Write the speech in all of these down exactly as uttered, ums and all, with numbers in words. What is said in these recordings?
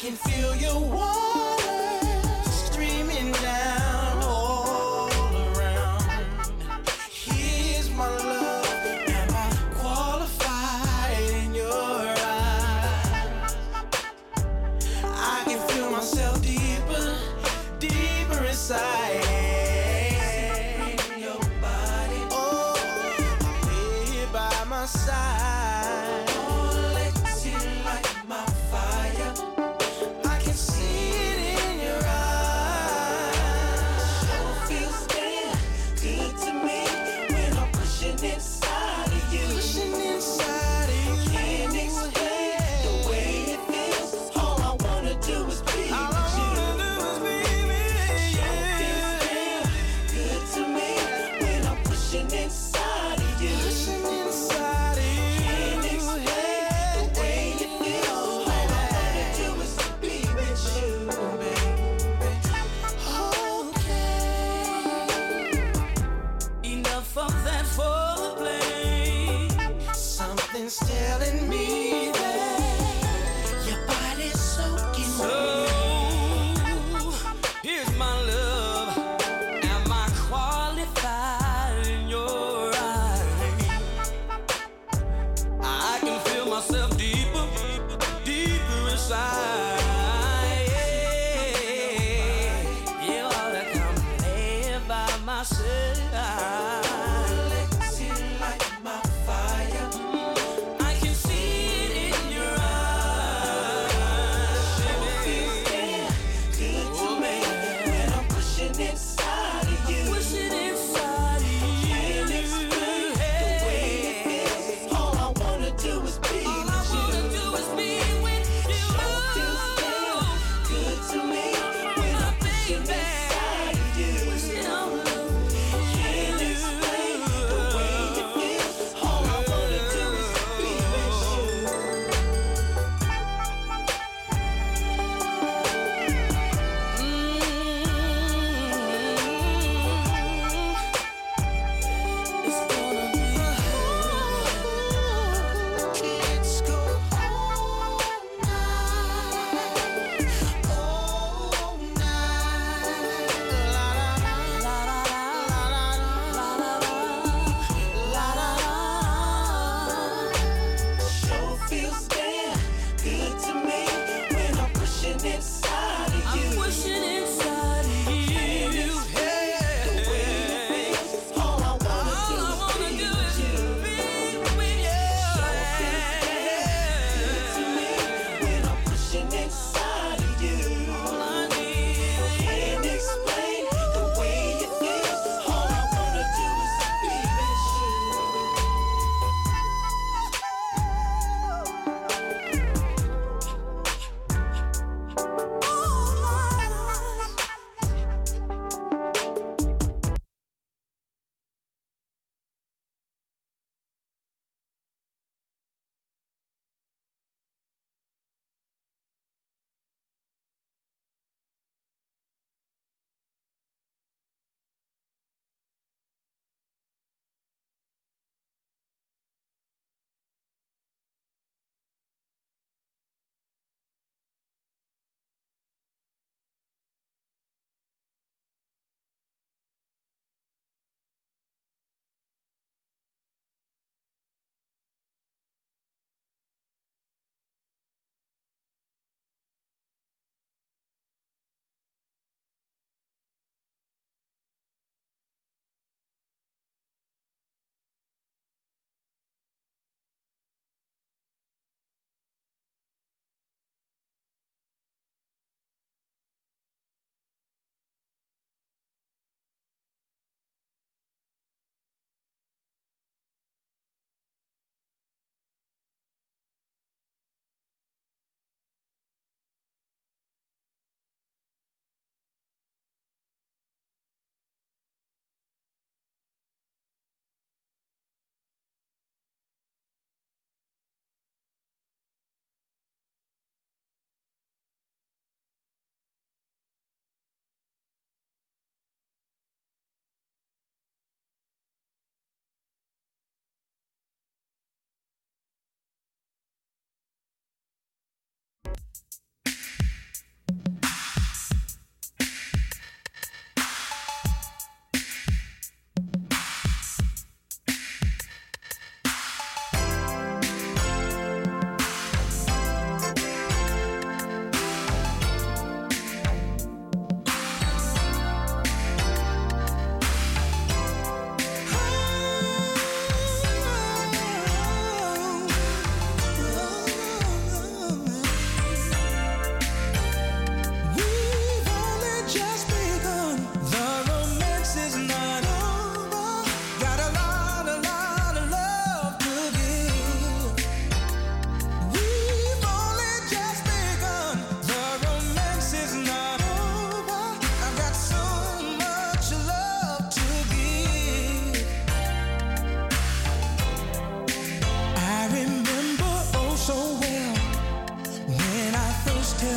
can feel your water streaming down all around. Here's my love. Am I qualified in your eyes? I can feel myself deeper, deeper inside. Your body, oh, here by my side. Oh, let you light my fire. I can see it in your eyes. Sure feels damn good to me when I'm pushing inside of you. Pushing inside of you. Can't explain the way it feels. All I wanna do is be with you. All I wanna do is be with you. Sure feels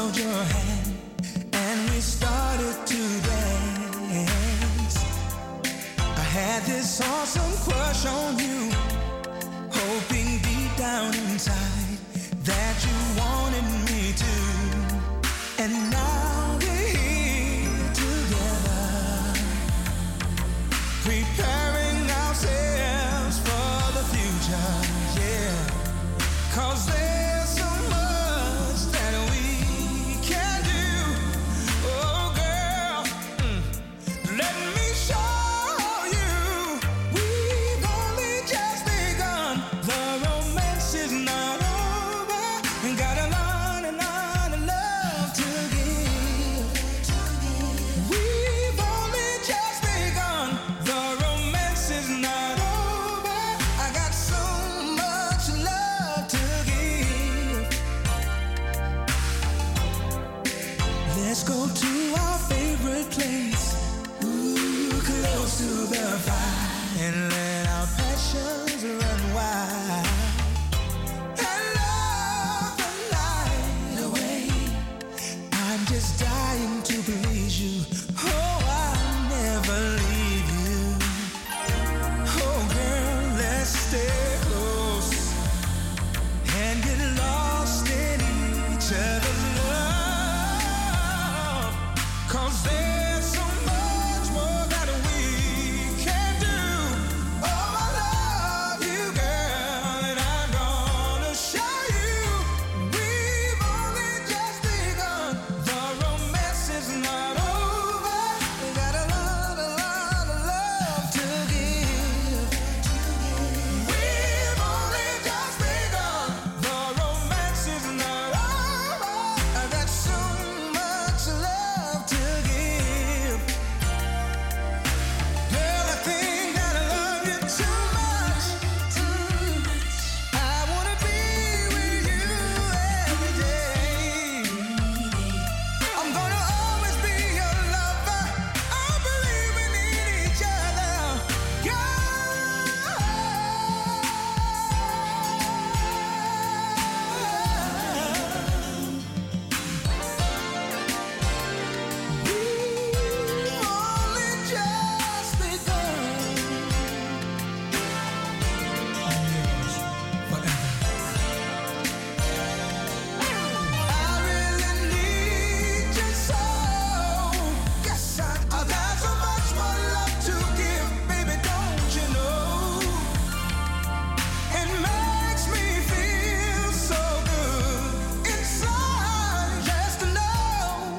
held your hand and we started to dance. I had this awesome crush on you, hoping deep down inside that you wanted me to. And now we're here together, preparing ourselves for the future, yeah. 'Cause there's so much that we can do. Oh girl, mm. Let me show you. We've only just begun. The romance is not over. We got a lot and lot of love to give. We've only just begun. The romance is not over. I got so much love to give. Let's go to our favorite place, ooh, close to the fire, and let our passions run wild. And love the night away. I'm just dying to please you. Oh, I'll never leave you. Oh, girl, let's stay close and get lost in each other's love. 'Cause there's so much more that we can do. Oh, I love you, girl, and I'm gonna show you. We've only just begun. The romance is not over. We got a lot, a lot of love to give. We've only just begun. The romance is not over. I got so much love to give. Girl, I think that I love you too much. Mm. I wanna be with you every day. I'm gonna always be your lover. I believe we need each other. We've only just begun. I'm yours forever. I really need you so. Yes, I do. I got so much more love to give, baby, don't you know? It makes me feel so good inside just to know.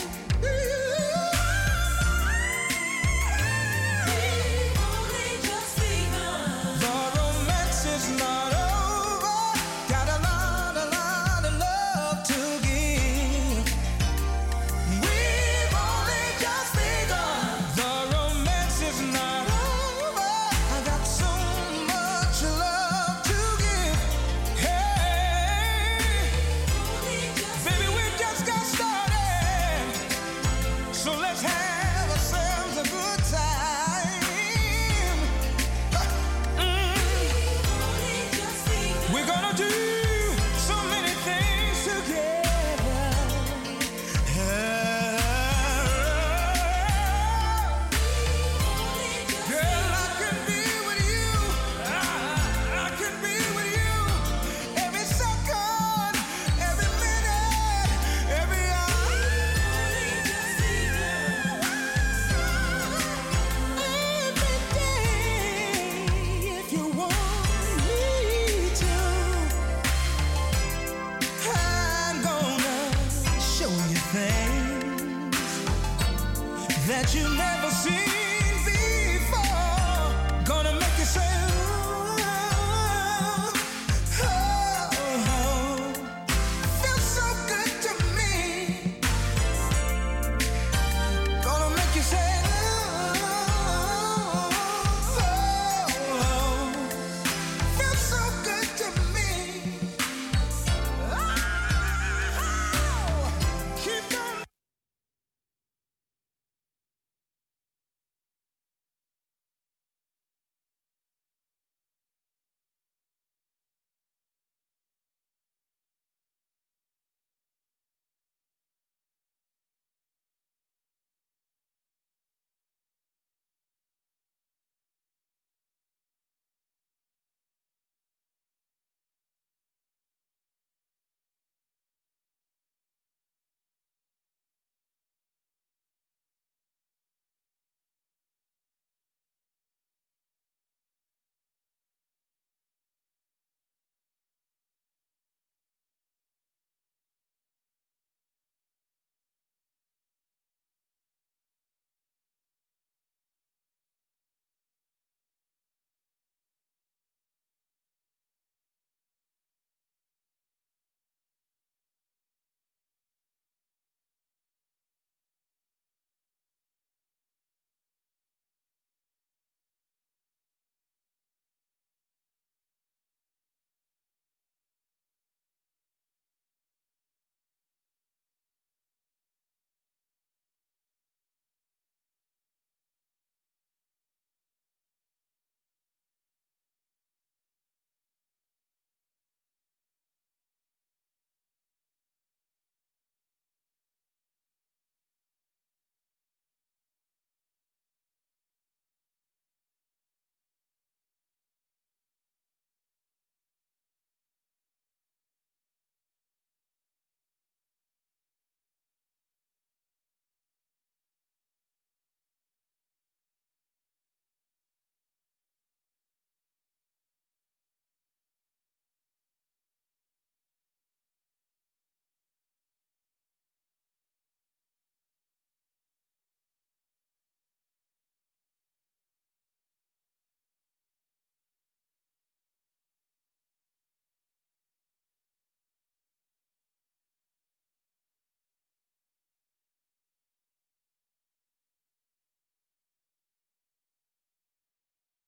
We've only just begun. The romance is not over. Got a lot, a lot of love to give. We've only just begun. The romance is not over. I got so much love to give. Hey, baby, we just got started. So let's have ourselves a good time. Mm. We're gonna do so many things together. Girl, I can be with you. I, I can be with you every second, every minute, every hour. Every day, if you want me to, I'm gonna show you things that you never seen